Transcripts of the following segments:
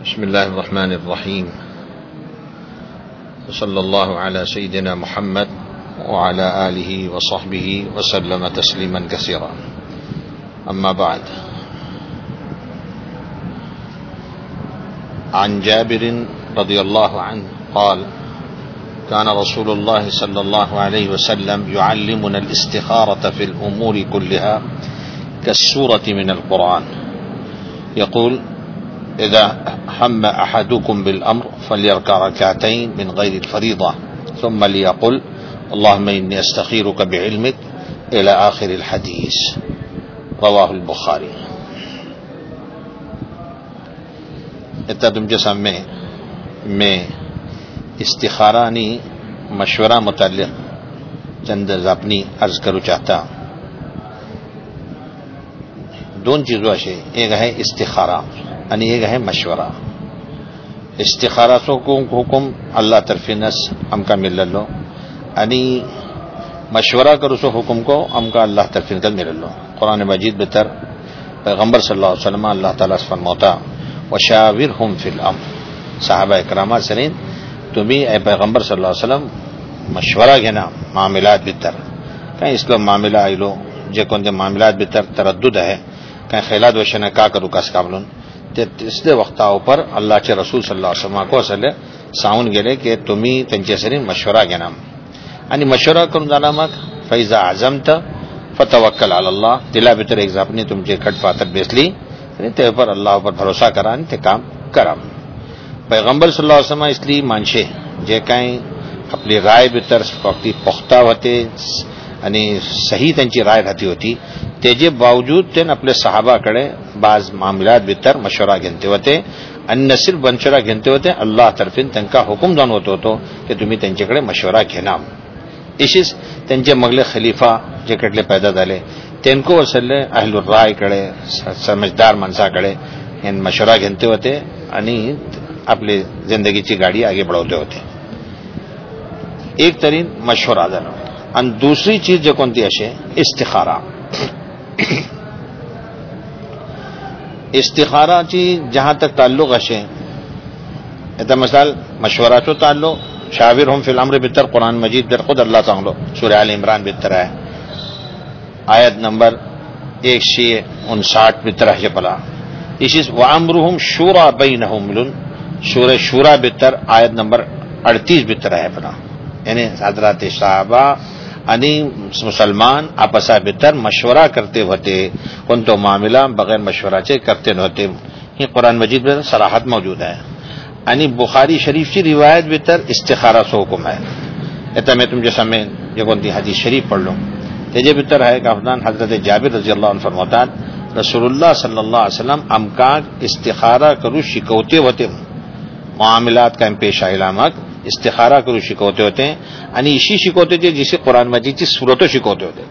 بسم الله الرحمن الرحيم وصلى الله على سيدنا محمد وعلى آله وصحبه وسلم تسليما كثيرا أما بعد. عن جابر رضي الله عنه قال كان رسول الله صلى الله عليه وسلم يعلمنا الاستخارة في الأمور كلها كالسورة من القرآن، يقول إذا هم أحدكم بالأمر فليركع ركعتين من غير الفريضة ثم ليقل اللهم إني أستخيرك بعلمك إلى آخر الحديث، رواه البخاري. اتنا تم کے سامنے میں استخارانی مشورہ متعلق چند اپنی عرض کرو چاہتا. دون چیزوں سے ایک ہے استخارہ یعنی ایک ہے مشورہ. استخارہ سو کو حکم اللہ طرف نس ہم کا مل لو، یعنی مشورہ کرو سو حکم کو ہم کا اللہ طرف کا مل لو. قرآن مجید بہتر پیغمبر صلی اللہ علیہ وسلم اللہ تعالیٰ سے فرماتا وشاورہم فی الامر، صحابہ اکرامہ سرین تمہیں اے پیغمبر صلی اللہ علیہ وسلم مشورہ گھنا معاملات بہتر کہیں اس لو معاملہ آئی لو جے کون دے معاملات بہتر تردد ہے کہیں خیلات وشنہ کا کرو کس قابلون اس دے وقتا اوپر اللہ کے رسول صلی اللہ علیہ وسلم کو اصل ساؤن گلے کہ تمہیں تنچے سرین مشورہ گھنا یعنی مشورہ کرن دالامک فیضا عزمت فتوکل علی اللہ، دلا بہتر ایک اپنی تم جے کھٹ پاتر بیس لی تے پر اللہ پر بھروسہ کران تے کام کرم. پیغمبر صلی اللہ علیہ وسلم اس لیے مانشے جے کہیں اپنی رائے بہتر وقتی پختہ ہوتے یعنی صحیح تنچی رائے رہتی ہوتی تیجے باوجود تین اپنے صحابہ کڑے بعض معاملات بہتر مشورہ گھنتے ہوتے ان صرف مشورہ گھنتے ہوتے اللہ طرفین تن کا حکم دان ہوتا تو کہ تمہیں تنچے کڑے مشورہ گھنام. اسی تنچے مغل خلیفہ جے کٹلے پیدا دالے تین کو اصل اہل الرائے کڑے سمجھدار منسا کڑے ان مشورہ گھنتے ہوتے یعنی اپنی زندگی کی گاڑی آگے بڑھوتے ہوتے. ایک ترین مشورہ دانو ان دوسری چیز جو کونتی اشے استخارہ. استخارہ چی جہاں تک تعلق اشے ایتا مثال مشورہ چو تعلق شاورہم فی الامر بہتر قرآن مجید در خود اللہ تعالیٰ سورہ آل عمران بہتر ہے آیت نمبر 159 بہتر ہے پلا. اسی وامرہم شورا بینہم سورہ شورا بہتر آیت نمبر 38 بہتر ہے پلا. یعنی حضرات صحابہ یعنی مسلمان آپسا بہتر مشورہ کرتے ہوتے کون تو معاملہ بغیر مشورہ سے کرتے نہ ہوتے. یہ قرآن مجید میں صراحت موجود ہے. یعنی بخاری شریف کی روایت بہتر استخارہ سو حکم ہے. ایتا میں تم جیسا میں جو کونتی حدیث شریف پڑھ لوں تیجے بہتر ہے کہ حضرت جابر رضی اللہ عنہ فرماتا رسول اللہ صلی اللہ علیہ وسلم امکان استخارہ کرو شکوتے ہوتے معاملات کا پیش علامت استخارہ کرو شکوتے ہوتے ہیں یعنی اسی شکوتے تھے جسے قرآن مجید کی صورتوں شکوتے ہوتے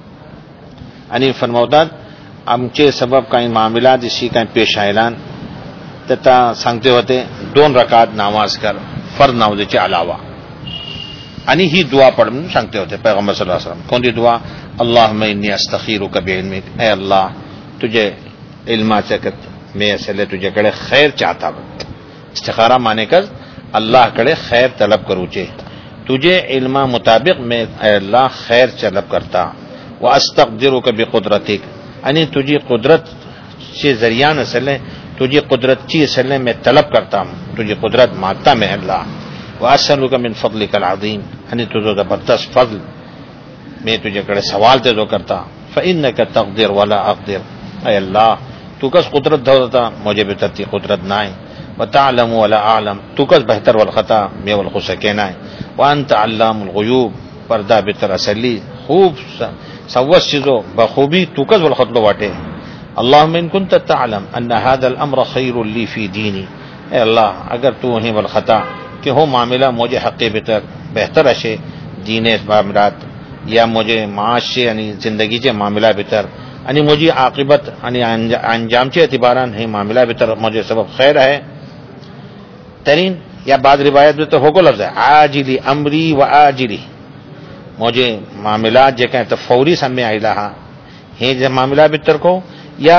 یعنی فرماتا امچے سبب کا معاملات اسی کا پیش اعلان تتا سنگتے ہوتے 2 رکعت نماز کر فرض نماز کے علاوہ یعنی ہی دعا پڑھنے سنگتے ہوتے پیغمبر صلی اللہ علیہ وسلم. کون سی دعا؟ اللہم انی استخیرک بعلمک، اے اللہ تجھے علم سے میں اصل تجھے کڑے خیر چاہتا ہوں. استخارہ مانے کر اللہ کڑے خیر طلب کرو چے تجھے علم مطابق میں اے اللہ خیر طلب کرتا. واستقدرک بقدرتک یعنی تجھے قدرت سے ذریعہ اصل تجھے قدرت کی اصل میں طلب کرتا ہوں، تجھے قدرت مانگتا میں اللہ. واسألک من فضلک العظیم یعنی تجھے زبردست فضل میں تجھے کڑے سوال تے جو کرتا. فإنک تقدر ولا اقدر، اے اللہ تو کس قدرت دھوتا مجھے بہتر تی قدرت نہ ہے. وتعلم ولا اعلم، تو کس بہتر والخطا میں والخسکین ہے. وانت علام الغیوب، پردہ بہتر اصلی خوب سوس چیزوں بخوبی تو کس والخطلو واٹے. اللہم ان کنت تعلم ان هذا الامر خیر لی فی دینی، اے اللہ اگر تو ہی والخطا کہ ہو معاملہ مجھے حق بہتر اشے دین معاملات یا مجھے معاش سے یعنی زندگی سے معاملہ بہتر یعنی مجھے عاقبت یعنی انجام سے اعتباران ہے معاملہ بہتر مجھے سبب خیر ہے ترین. یا بعض روایت میں تو ہو کو لفظ ہے عاجلی امری و آجلی، مجھے معاملات جو کہیں تو فوری سمے آئی رہا ہے جب معاملہ بہتر کو یا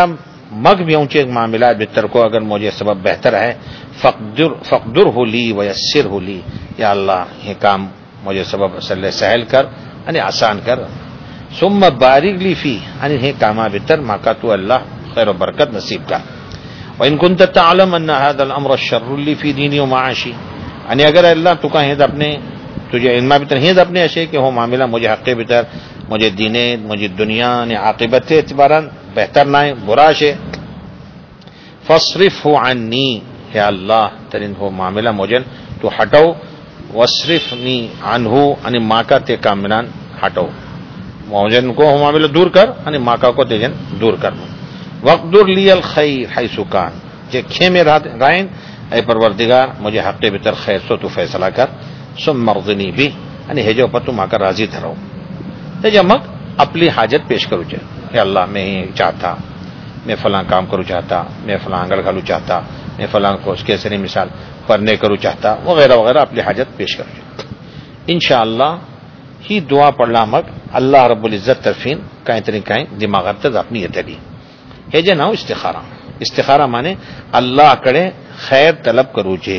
مگ بھی اونچے معاملات بہتر کو اگر مجھے سبب بہتر ہے فقدر ہو لی ویسر ہو لی، یا اللہ یہ کام مجھے سبب اصل سہل کر یعنی آسان کر. ثم بارک لی فی یعنی یہ کاما بہتر ماں کا تو اللہ خیر و برکت نصیب کر. وان كنت تعلم ان هذا الامر شر لي في دینی و معاشی یعنی اگر اللہ تو کہیں اپنے تجھے علم بہتر ہی اپنے اشے کہ ہو معاملہ مجھے حق بہتر مجھے دین مجھے دنیا نے عاقبت اعتبارا بہتر نہ برا شے فاصرف عنی یا اللہ ترین ہو معاملہ مجھے تو ہٹو واصرفنی عنہ یعنی ماں کا تے کامنان ہٹو موجن کو ہو معاملہ دور کر یعنی ماں کا کو تیجن دور کر. وقدر لی الخیر حیث کان جے کھے میں رائن اے پروردگار مجھے حق بہتر خیر سو تو فیصلہ کر. ثم مرضنی بھی یعنی ہے جو پتو ماں کا راضی دھرو جب مگ اپنی حاجت پیش کرو چاہے کہ اللہ میں ہی چاہتا میں فلاں کام کروں چاہتا میں فلاں آنگڑ گھالوں چاہتا میں فلاں کو اس کے سری مثال پڑھنے کروں چاہتا وغیرہ وغیرہ اپنی حاجت پیش کرو چاہتا. انشاءاللہ ہی دعا پڑھنا مگ اللہ رب العزت طرفین کہیں ترین کہیں دماغ تد اپنی یہ تلی ہے جے ناؤ استخارہ. استخارہ مانے اللہ کڑے خیر طلب کرو چے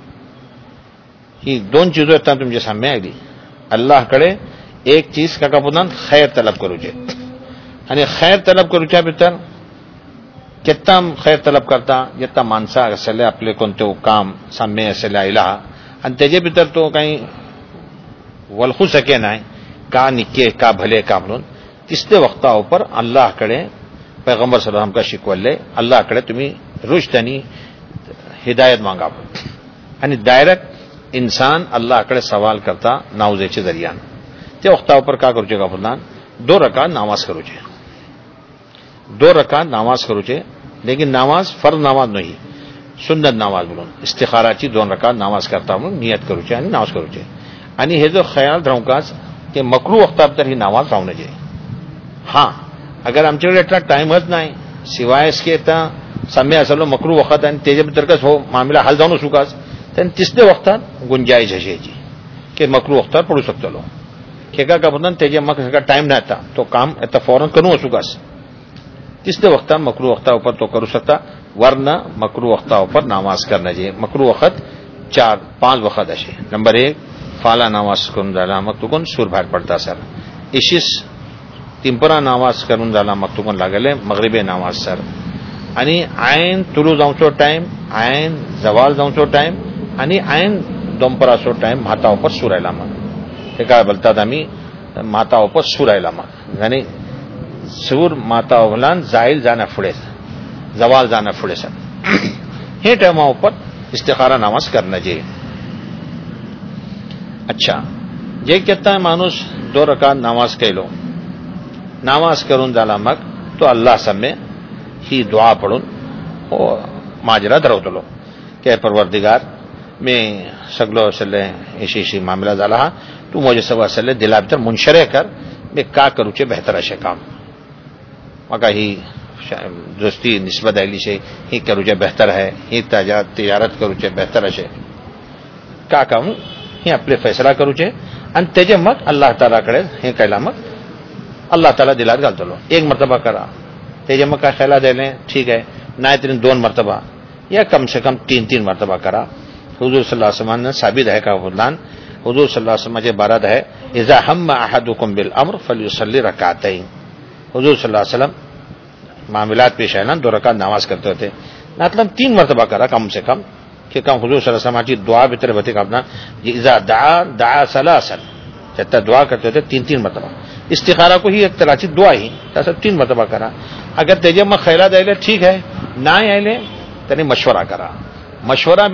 یہ دون چیزوں اتنا تم جیسا میں آگی اللہ کڑے ایک چیز کا پودان خیر طلب کرو چے یعنی خیر طلب کرو چا بہتر کتنا خیر طلب کرتا جتنا مانسا اصل اپنے کون تو کام سامنے اصل الہ ان تجے بہتر تو کہیں ولخو سکے نہ کا نکے کا بھلے کام لون کس وقت اوپر اللہ کڑے پیغمبر صلی اللہ علیہ وسلم کا شکول لے اللہ کڑے تمہیں رشد یعنی ہدایت مانگا یعنی ڈائریکٹ انسان اللہ کڑے سوال کرتا ناوزے چے ذریعہ تے وقت اوپر کا کرو چے گا فلان 2 رکعت نماز کرو چے 2 رکعت نماز کرو چے لیکن نماز فرض نماز نہیں سنت نماز بولو استخارہ چی 2 رکعت نماز کرتا ہوں نیت کرو چے یعنی نماز کرو چے یعنی ہے جو خیال رہوں کا کہ مکرو وقت اب تر ہی نماز رہوں نہ جائے. ہاں اگر ہم چلے اتنا ٹائم ہت نہ سوائے اس کے اتنا سمے اصل مکرو وقت تیجب ترکس ہو معاملہ حل جاؤں سکاس تین تیسرے وقت گنجائش ہے جی کہ مکرو وقت پڑھ سکتے لو کھیگا کا بدن تیجے مک کا ٹائم نہ آتا تو کام اتنا فوراً کروں سکاس تیسرے وقت مکرو وقت اوپر تو کرو سکتا ورنہ مکرو وقت اوپر نماز کرنا چاہیے. مکرو وقت 4-5 وقت ہے. نمبر 1 فالا نماز کرن دالا مکتوکن سور بھار پڑتا سر اشیس تمپرا نماز کرن دالا مکتوکن لگلے مغرب نماز سر یعنی عین طلوع جاؤں سو ٹائم عین زوال جاؤں سو ٹائم یعنی عین دومپرا سو ٹائم ماتا اوپر سورہ لاما ٹھیکا بلتا دامی ماتا اوپر سورہ لاما یعنی سور ماتا اولان زائل جانا پھڑے زوال جانا پھڑے سر یہ ٹائم اوپر استخارہ نماز کرنا چاہیے. اچھا یہ کہتا ہے مانوس 2 رکعت نماز کہہ لو نماز کرون دالا مک تو اللہ سب میں ہی دعا پڑھوں اور ماجرہ درو دلو کہ پروردگار میں سگلو سلے ایشی معاملہ دالا تو مجھے سوا سلے دلا بتر منشرے کر میں کا کروں چے بہتر اشے کام مکا ہی دوستی نسبت ایلی سے ہی کروں چے بہتر ہے ہی تجارت کروں چے بہتر اشے کا کہوں ہی اپنے فیصلہ کروں چے ان تیجے مک اللہ تعالیٰ کرے ہی کہلا مک اللہ تعالیٰ دلات گال دلو 1 مرتبہ کرا تیجے مک کا خیلہ دے لیں ٹھیک ہے نہ اتنی 2 مرتبہ یا کم سے کم 3 مرتبہ کرا. حضور صلی اللہ علیہ وسلم نے ثابت ہے کا فلان حضور صلی اللہ علیہ وسلم کے بارد ہے اذا ہم احدکم بالامر فلیصلی رکعتین. حضور صلی اللہ علیہ وسلم معاملات پیش آئے نا 2 رکعت نماز کرتے ہوتے مطلب 3 مرتبہ کرا کم سے کم کہ کم حضور صلی اللہ علیہ وسلم کی دعا بھی طرح بتے اپنا اذا دعا سلاسل جب دعا کرتے ہوتے 3 مرتبہ استخارہ کو ہی ایک طرح کی دعا ہی سب 3 مرتبہ کرا. اگر تیجے میں خیلہ دے لے ٹھیک ہے نہ آئے لے تنی مشورہ کرا مشورہ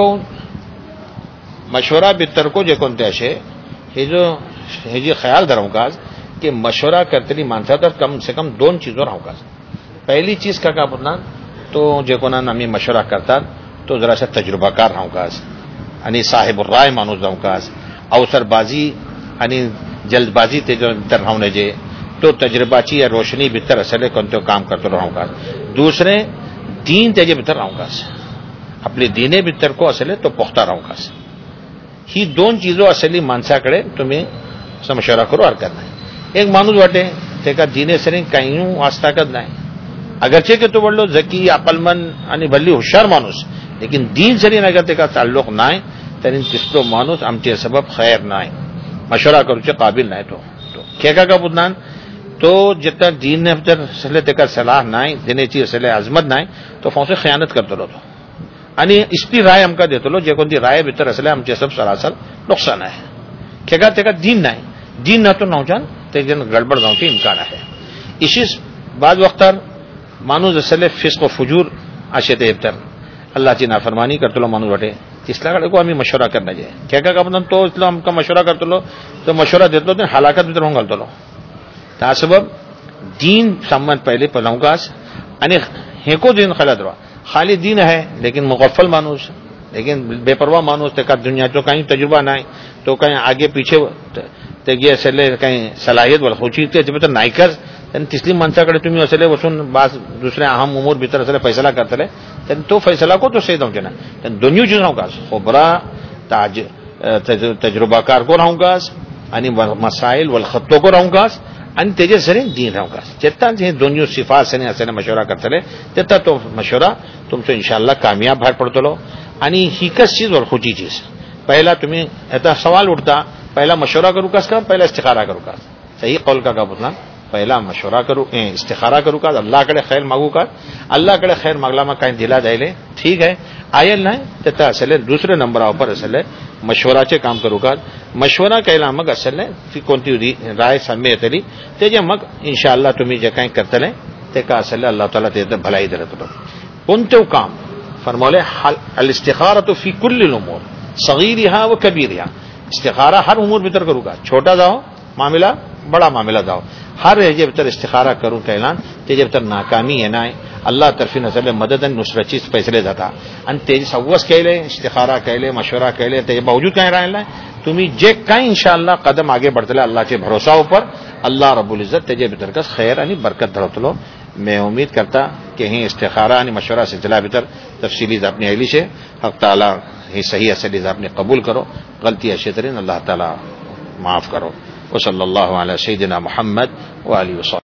بتر کو جو کون تیشے یہ جو خیال دروں کا کہ مشورہ کرتے نہیں مانتا تھا کم سے کم 2 چیزوں رہوں کا. پہلی چیز کا بولنا تو جو کو نامی مشورہ کرتا تو ذرا سا تجربہ کار رہوں کا یعنی صاحب الرائے مانوس رہوں کا اوسر بازی یعنی جلد بازی تے جو در رہوں نے جے تو تجربہ چی یا روشنی بہتر اصل کون تو کام کرتے رہوں کا. دوسرے دین تیجے بہتر رہوں کا اپنے دینے بہتر کو اصل تو پختہ رہوں کا ہی 2 چیزوں اصلی مانسا کرے تمہیں مشورہ کرو اور کرنا ہے. ایک مانوس وٹے تے کا دینے سے کہیں واسطہ کرنا ہے اگرچہ کہ تو بڑھو ذکی عقل مند یعنی بھلی ہوشیار مانوس لیکن دین سے نہیں اگر کا تعلق نہ ہے ترین تستو مانوس امچے سبب خیر نہ ہے مشورہ کرو قابل نہ ہے تو کیا کا بدنان تو جتنا دین نے سلے تک صلاح نہ ہے دینے چیز سلے عظمت نہ ہے تو فون سے خیانت کرتے رہو تو یعنی اس کی رائے ہم کا دیتے لو جو کوئی رائے بہتر اصل ہم سب سراسر نقصان ہے کیا تک دین نہ ہے دین نہ تو نہ جان تین گڑبڑ گاؤں کے امکان ہے اسی بعض وقت مانوس اصل فسق و فجور آشے ابتر اللہ کی نافرمانی کرتے لو مانوس بٹے اس لیے کو ہمیں مشورہ کرنا چاہیے کیا مطلب تو اس لیے ہم کا مشورہ کرتے لو تو مشورہ دیتے لو ہلاکت بھی ہوں گلتے لو تا سبب دین سمن پہلے پلاؤں گا یعنی ہیکو دین خلط رہا خالی دین ہے لیکن مغفل مانوس لیکن بے پرواہ مانوس تک دنیا تو کہیں تجربہ نہ ہے تو کہیں آگے پیچھے اصل کہیں صلاحیت والا خوشی جب تو نائکر تسلیم منسا کرے تمہیں اصل وسون بعض دوسرے اہم امور بھیتر اصل فیصلہ کرتے رہے تو فیصلہ کو تو صحیح دوں نا دنیا چیزوں کا خبرا تجربہ کار کو رہوں گا یعنی مسائل والخطوں کو رہوں گا یعنی تیجے سرے دین رہوں گا جتنا دنیا صفات سے اصل مشورہ کرتے رہے جتنا تو مشورہ تم سے انشاءاللہ کامیاب بھاگ پڑتے لو یعنی حقیقت چیز اور خوشی چیز پہلا تمہیں ایسا سوال اٹھتا پہلا مشورہ کروں کا پہلا استخارہ کروں کا صحیح قول کا بتنا پہلا مشورہ کروں استخارہ کروں کا اللہ کڑے خیر مانگو کا اللہ کڑے خیر مانگلا میں کہیں دلا جائے لے ٹھیک ہے آئل نہ تتا اصل دوسرے نمبر پر اصل مشورہ چے کام کروں کا مشورہ کہلا مگ اصل کونتی رائے سمے تلی تیجے مگ انشاءاللہ تمہیں جو کہیں کرتے لیں تے کا اصل اللہ تعالیٰ تے بھلائی دے تو انتے کام فرمولے الاستخارۃ فی کل الامور صغیرها و کبیرها استخارہ ہر امور بھیتر کروں گا چھوٹا جاؤ معاملہ بڑا معاملہ جاؤ ہر جب تر استخارہ کروں کا اعلان جب تر ناکامی ہے نہ اللہ طرفی نظر مدد نصرت چیز فیصلے جاتا ان تیج سوس کہہ لے استخارہ کہہ لے مشورہ کہہ لے تیج باوجود کہیں رہا ہے تمہیں جے کہیں انشاءاللہ قدم آگے بڑھتے لے اللہ کے بھروسہ اوپر اللہ رب العزت تیجے بھیتر کا خیر یعنی برکت دھڑت لو میں امید کرتا کہ ہی استخارہ یعنی مشورہ سلسلہ بھیتر تفصیلی اپنی اہلی سے حق تعالیٰ ہی صحیح اصلیز اپنے قبول کرو غلطی اشیترین اللہ تعالیٰ معاف کرو وصلی اللہ علیہ سیدنا محمد وآلہ وسلم.